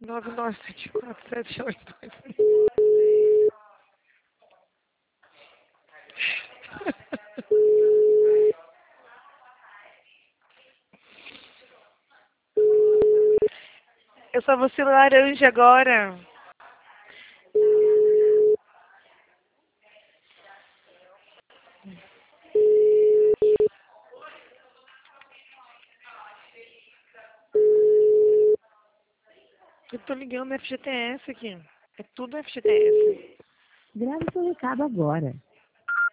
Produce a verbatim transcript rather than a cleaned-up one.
nove nove sete quatro sete oito dois. Eu só vou ser laranja agora. Eu tô ligando no F G T S aqui. É tudo F G T S. Grave seu recado agora.